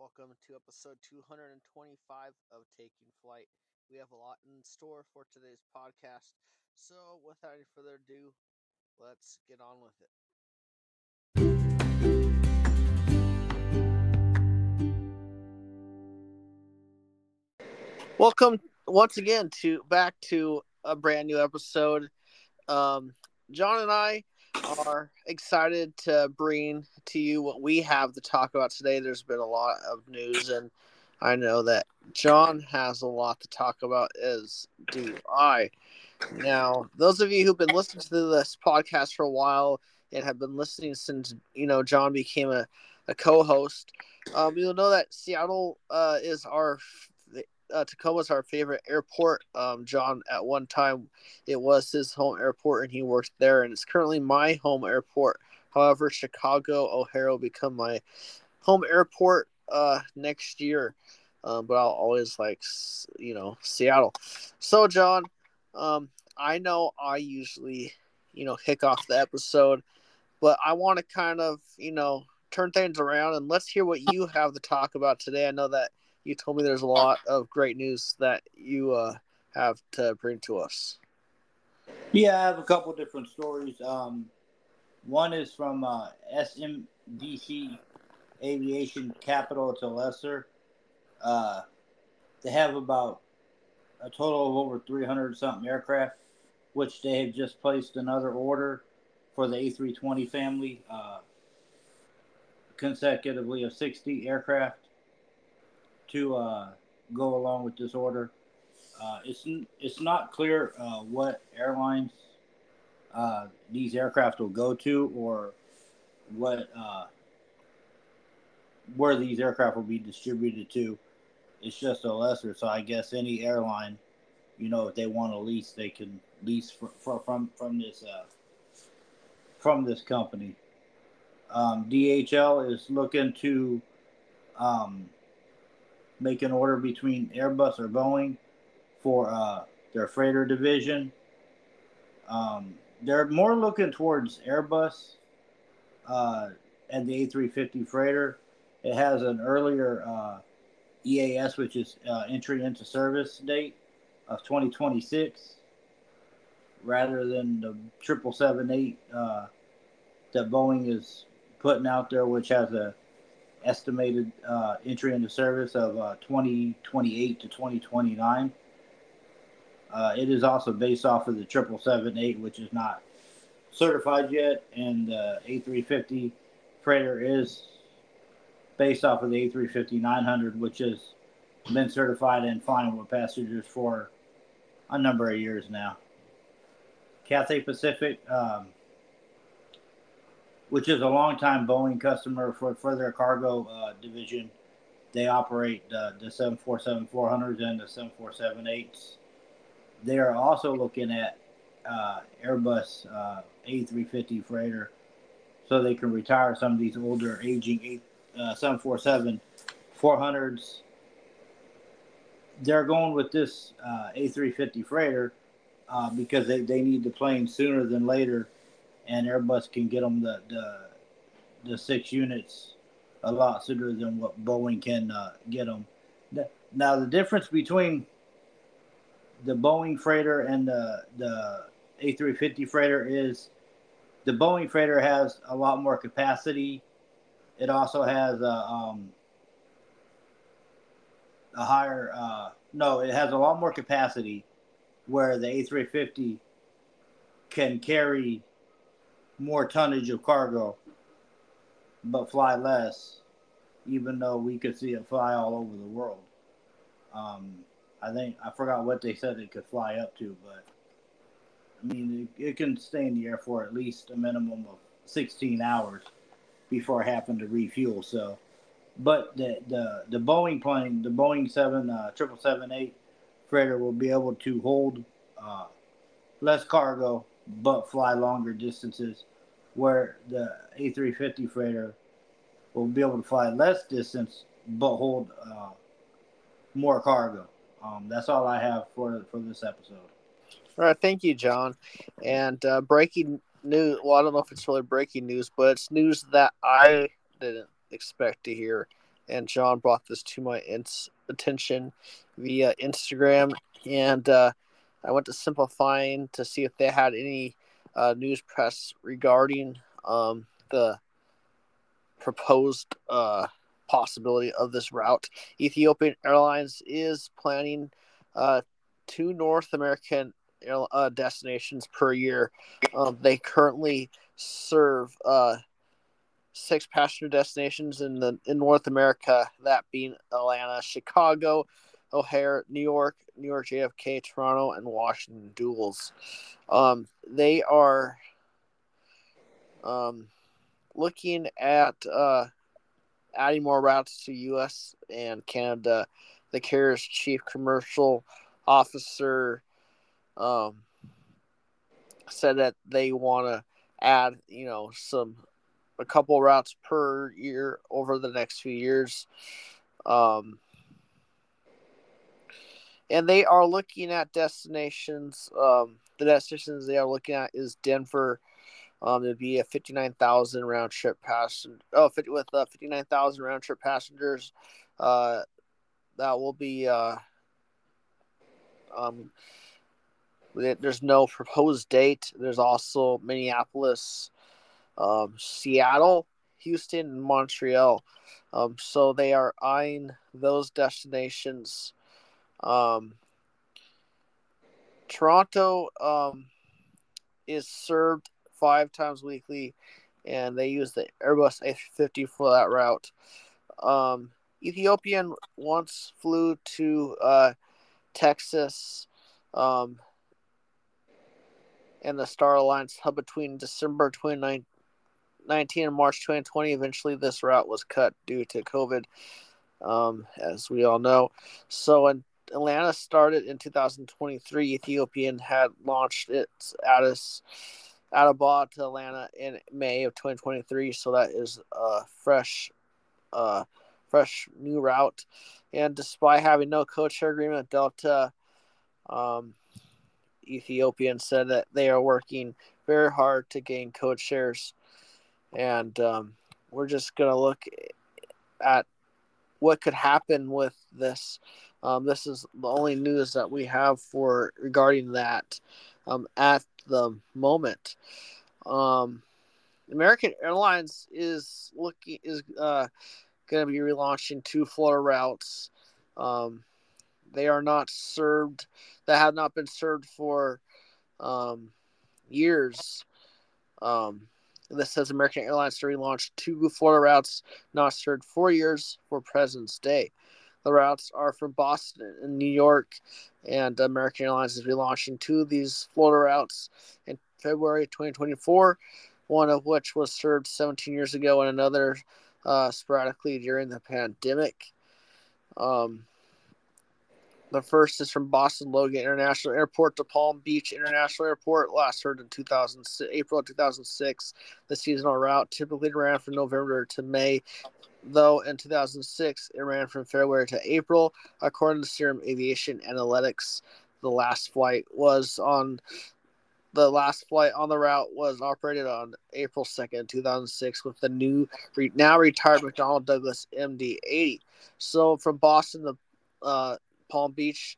Welcome to episode 225 of Taking Flight. We have a lot in store for today's podcast, so without any further ado, let's get on with it. Welcome once again back to a brand new episode. Um, John and I are excited to bring to you what we have to talk about today. There's been a lot of news, and I know that John has a lot to talk about, as do I. Now, those of you who've been listening to this podcast for a while and have been listening since John became a co-host, you'll know that Seattle is our Tacoma's our favorite airport. John, at one time, it was his home airport, and he worked there, and it's currently my home airport. However, Chicago O'Hare will become my home airport next year. But I'll always Seattle. So, John, I know I usually kick off the episode, but I want to kind of turn things around, and let's hear what you have to talk about today. I know that you told me there's a lot of great news that you have to bring to us. Yeah, I have a couple different stories. One is from SMDC Aviation Capital to Lesser. They have about a total of over 300 something aircraft, which they have just placed another order for the A320 family, consecutively of 60 aircraft to go along with this order. It's not clear what airlines these aircraft will go to, or what where these aircraft will be distributed to. It's just a lesser, so I guess any airline, if they want to lease, they can lease from this company. DHL is looking to make an order between Airbus or Boeing for their freighter division. They're more looking towards Airbus and the A350 freighter. It has an earlier EAS, which is entry into service date of 2026, rather than the 777-8 that Boeing is putting out there, which has a estimated entry into service of 2028 to 2029. It is also based off of the 777-8, which is not certified yet, and the A350 freighter is based off of the A350-900, which has been certified and flying with passengers for a number of years now. Cathay Pacific, which is a longtime Boeing customer for their cargo division, they operate the 747-400s and the 747-8s. They are also looking at Airbus A350 freighter, so they can retire some of these older, aging 747-400s. They're going with this A350 freighter because they need the plane sooner than later, and Airbus can get them the 6 units a lot sooner than what Boeing can get them. Now, the difference between the Boeing freighter and the A350 freighter is the Boeing freighter has a lot more capacity. It also has a higher it has a lot more capacity, where the A350 can carry more tonnage of cargo but fly less, even though we could see it fly all over the world. I forgot what they said it could fly up to, but I mean, it can stay in the air for at least a minimum of 16 hours before having to refuel. So, but the Boeing plane, the Boeing 777-8 freighter, will be able to hold less cargo but fly longer distances, where the A350 freighter will be able to fly less distance but hold more cargo. That's all I have for this episode. All right, thank you, John. And breaking news. Well, I don't know if it's really breaking news, but it's news that I didn't expect to hear. and John brought this to my attention via Instagram, and I went to Simplifying to see if they had any news press regarding the proposed possibility of this route. Ethiopian Airlines is planning 2 North American destinations per year. They currently serve 6 passenger destinations in North America, that being Atlanta, Chicago, O'Hare, New York JFK, Toronto, and Washington Dulles. They are looking at adding more routes to U.S. and Canada. The carrier's chief commercial officer said that they want to add, a couple routes per year over the next few years. And they are looking at destinations. The destinations they are looking at is Denver. It'd be a 59,000 round trip passenger. With 59,000 round trip passengers. That will be. There's no proposed date. There's also Minneapolis, Seattle, Houston, and Montreal. So they are eyeing those destinations. Toronto is served 5 times weekly, and they use the Airbus A350 for that route. Ethiopian once flew to Texas and the Star Alliance hub between December 2019 and March 2020. Eventually, this route was cut due to COVID, as we all know. So when Atlanta started in 2023, Ethiopian had launched its Addis Ababa to Atlanta in May of 2023. So that is a fresh new route. And despite having no codeshare agreement, Delta Ethiopian said that they are working very hard to gain code shares, and we're just going to look at what could happen with this. This is the only news that we have for regarding that at the moment. American Airlines is going to be relaunching 2 Florida routes. They are not served. That have not been served for years. This says American Airlines to relaunch 2 Florida routes not served 4 years for President's Day. The routes are from Boston and New York, and American Airlines is relaunching 2 of these Florida routes in February 2024, one of which was served 17 years ago and another sporadically during the pandemic. The first is from Boston Logan International Airport to Palm Beach International Airport, last served in April of 2006. The seasonal route typically ran from November to May, though in 2006 it ran from February to April. According to Serum Aviation Analytics, the last flight on the route was operated on April 2nd, 2006 with the now retired McDonnell Douglas MD-80. So from Boston to Palm Beach,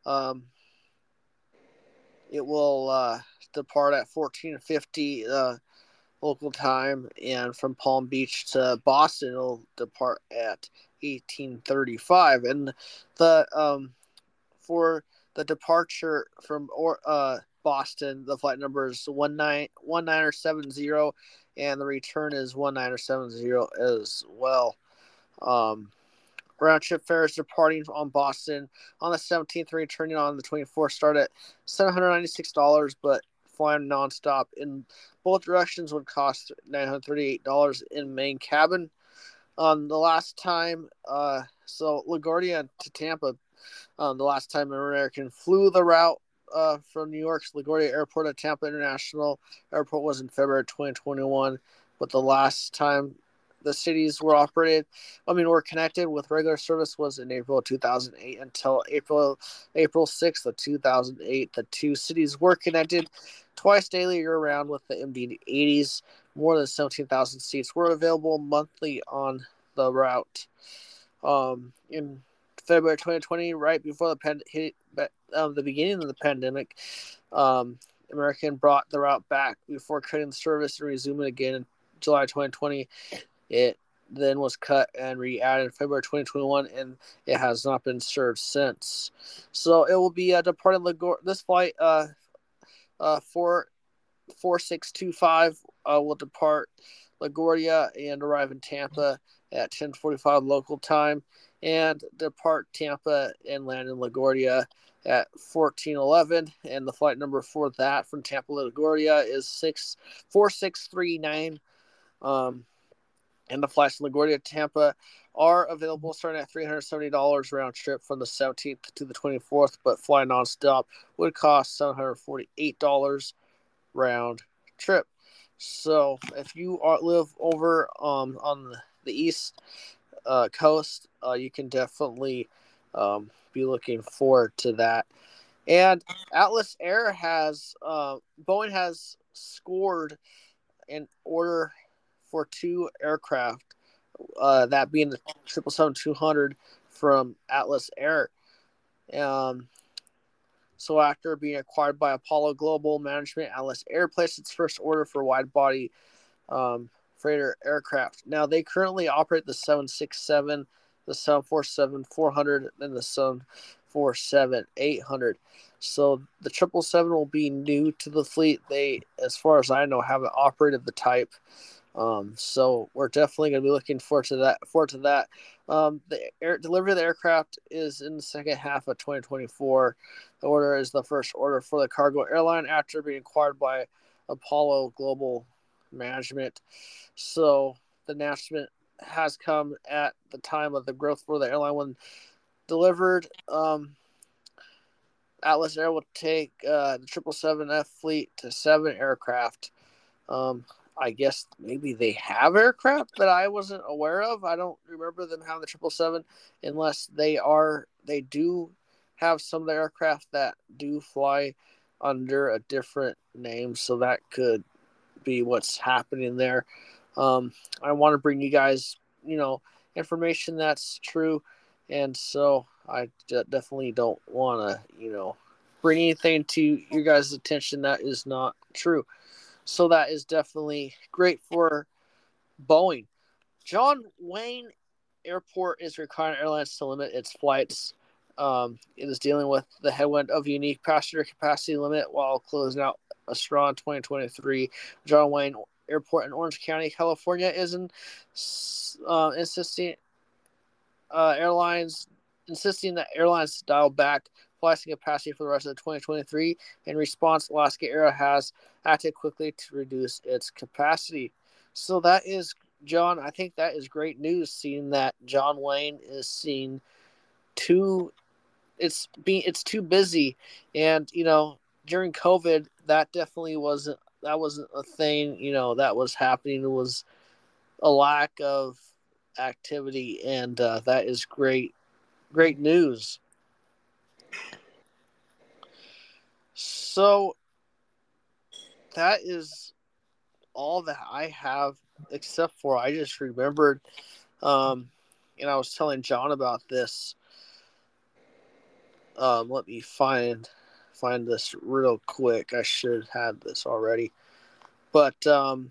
it will depart at 14:50 local time, and from Palm Beach to Boston, it'll depart at 18:35. And the for the departure from Boston, the flight number is 1970, and the return is 1970 as well. Round trip fares departing on Boston on the 17th and returning on the 24th start at $796, but flying nonstop in both directions would cost $938 in main cabin. The last time, so LaGuardia to Tampa, the last time an American flew the route from New York's LaGuardia Airport to Tampa International Airport was in February 2021, but the last time the cities were connected with regular service was in April of 2008 until April 6th of 2008. The 2 cities were connected twice daily year-round with the MD-80s. More than 17,000 seats were available monthly on the route. In February 2020, right before the beginning of the pandemic, American brought the route back before cutting the service and resuming again in July 2020. It then was cut and re-added in February 2021, and it has not been served since. So it will be departing LaGuardia. This flight, 4625, will depart LaGuardia and arrive in Tampa at 10:45 local time, and depart Tampa and land in LaGuardia at 14:11. And the flight number for that from Tampa to LaGuardia is 4639. And the flights to LaGuardia to Tampa are available starting at $370 round trip from the 17th to the 24th, but fly nonstop would cost $748 round trip. So if you live over on the east coast, you can definitely be looking forward to that. And Atlas Air has Boeing has scored an order for 2 aircraft, that being the 777-200 from Atlas Air. So after being acquired by Apollo Global Management, Atlas Air placed its first order for wide-body freighter aircraft. Now, they currently operate the 767, the 747-400, and the 747-800. So the 777 will be new to the fleet. They, as far as I know, haven't operated the type. So we're definitely going to be looking forward to that. The delivery of the aircraft is in the second half of 2024. The order is the first order for the cargo airline after being acquired by Apollo Global Management. So the announcement has come at the time of the growth for the airline. When delivered, Atlas Air will take the 777F fleet to 7 aircraft. I guess maybe they have aircraft that I wasn't aware of. I don't remember them having the 777 unless they do have some of the aircraft that do fly under a different name. So that could be what's happening there. I want to bring you guys, information that's true. And so I definitely don't want to, bring anything to your guys' attention that is not true. So that is definitely great for Boeing. John Wayne Airport is requiring airlines to limit its flights. It is dealing with the headwind of unique passenger capacity limit while closing out a strong 2023. John Wayne Airport in Orange County, California, is insisting that airlines dial back flights capacity for the rest of 2023. In response, Alaska Air has acted quickly to reduce its capacity. So that is, John, I think that is great news, seeing that John Wayne is seeing it's too busy. And, during COVID, that definitely wasn't a thing, that was happening. It was a lack of activity, and that is great news. So that is all that I have, except for I just remembered, and I was telling John about this. Let me find this real quick. I should have this already, but the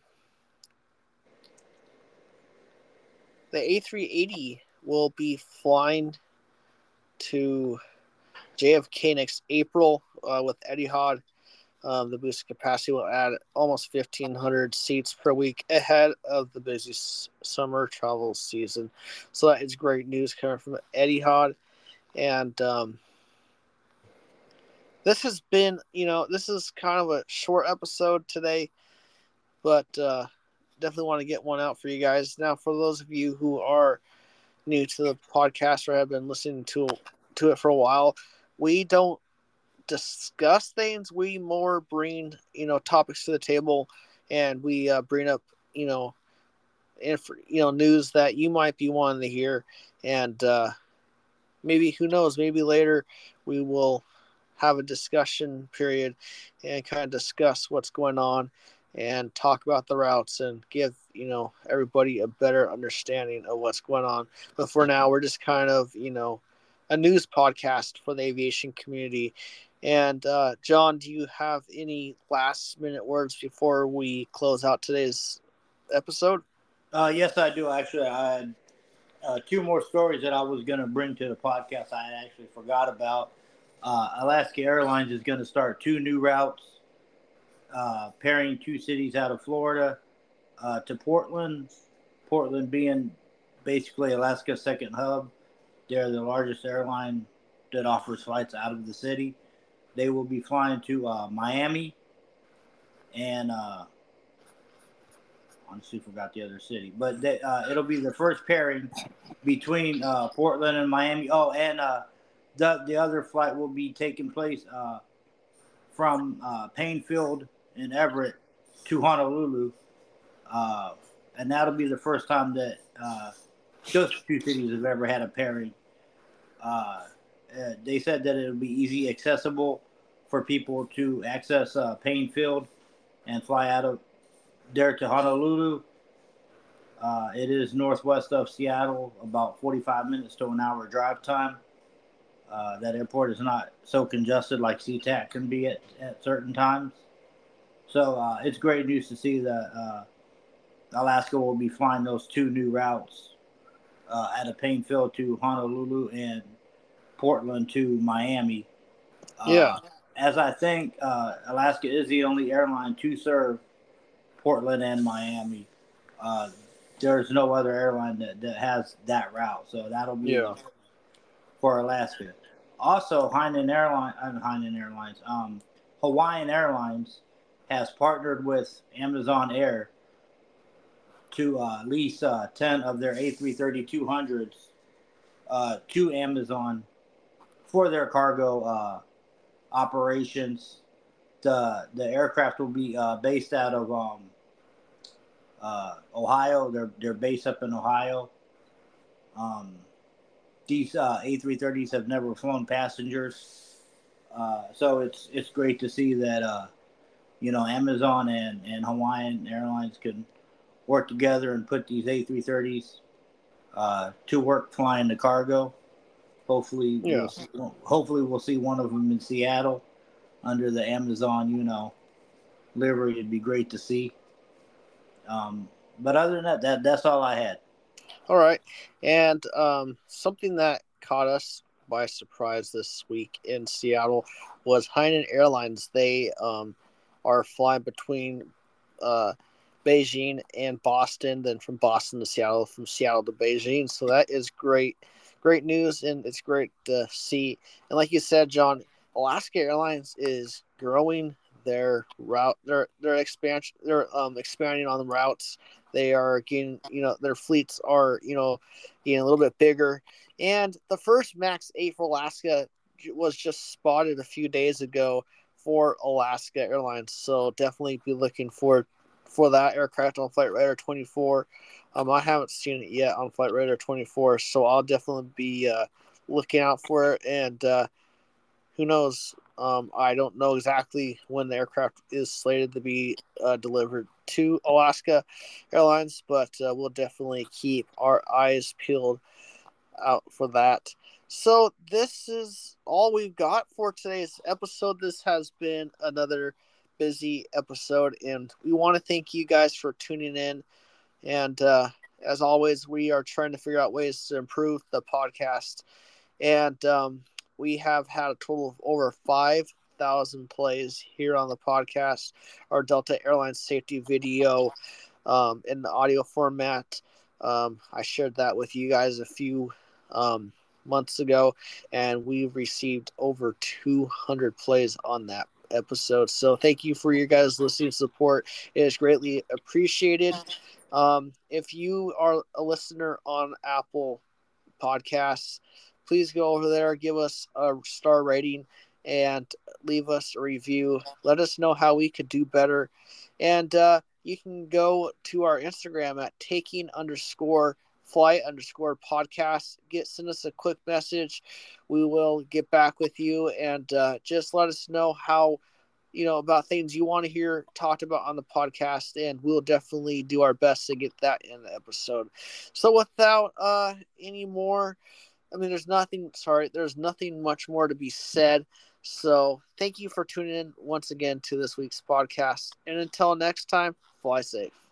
A380 will be flying to JFK next April with Etihad. The boosted capacity will add almost 1,500 seats per week ahead of the busy summer travel season. So that is great news coming from Etihad. And this has been, this is kind of a short episode today, but definitely want to get one out for you guys. Now, for those of you who are new to the podcast or have been listening to it for a while, we don't discuss things. We more bring topics to the table, and we bring up news that you might be wanting to hear, and maybe, who knows, maybe later we will have a discussion period and kind of discuss what's going on and talk about the routes and give everybody a better understanding of what's going on. But for now, we're just kind of a news podcast for the aviation community. And John, do you have any last minute words before we close out today's episode? Yes, I do. Actually, I had two more stories that I was going to bring to the podcast. I actually forgot about. Alaska Airlines is going to start two new routes, pairing two cities out of Florida to Portland. Portland being basically Alaska's second hub. They're the largest airline that offers flights out of the city. They will be flying to Miami and honestly forgot the other city, but it'll be the first pairing between Portland and Miami. Oh, and the other flight will be taking place from Painfield and Everett to Honolulu, and that'll be the first time that those two cities have ever had a pairing. They said that it'll be easy accessible for people to access Painfield and fly out of there to Honolulu. It is northwest of Seattle, about 45 minutes to an hour drive time. That airport is not so congested like SeaTac can be at certain times. So it's great news to see that Alaska will be flying those two new routes out of Painfield to Honolulu and Portland to Miami. Yeah. As I think Alaska is the only airline to serve Portland and Miami. There's no other airline that has that route, so that'll be for Alaska. Also, Hawaiian Airlines has partnered with Amazon Air to lease 10 of their A330-200s to Amazon for their cargo operations. The aircraft will be based out of Ohio. They're based up in Ohio. These A330s have never flown passengers, so it's great to see that Amazon and Hawaiian Airlines can work together and put these A330s to work flying the cargo. Hopefully, we'll see one of them in Seattle under the Amazon, livery. It'd be great to see. But other than that's all I had. All right. And something that caught us by surprise this week in Seattle was Hainan Airlines. They are flying between Beijing and Boston, then from Boston to Seattle, from Seattle to Beijing. So that is great news, and it's great to see. And like you said, John, Alaska Airlines is growing their route, their expansion, they're expanding on the routes. They are getting, their fleets are, getting a little bit bigger. And the first MAX 8 for Alaska was just spotted a few days ago for Alaska Airlines. So definitely be looking for that aircraft on Flight Radar 24. I haven't seen it yet on Flight Radar 24, so I'll definitely be looking out for it. And who knows? I don't know exactly when the aircraft is slated to be delivered to Alaska Airlines, but we'll definitely keep our eyes peeled out for that. So this is all we've got for today's episode. This has been another busy episode, and we want to thank you guys for tuning in. And as always, we are trying to figure out ways to improve the podcast. And we have had a total of over 5,000 plays here on the podcast, our Delta Airlines safety video in the audio format. I shared that with you guys a few months ago, and we've received over 200 plays on that episode. So thank you for your guys' listening support. It is greatly appreciated. If you are a listener on Apple Podcasts, please go over there, give us a star rating, and leave us a review. Let us know how we could do better. And you can go to our Instagram at taking_flight_podcast. Send us a quick message. We will get back with you, and just let us know how about things you want to hear talked about on the podcast, and we'll definitely do our best to get that in the episode. So without any more, there's nothing much more to be said. So thank you for tuning in once again to this week's podcast. And until next time, fly safe.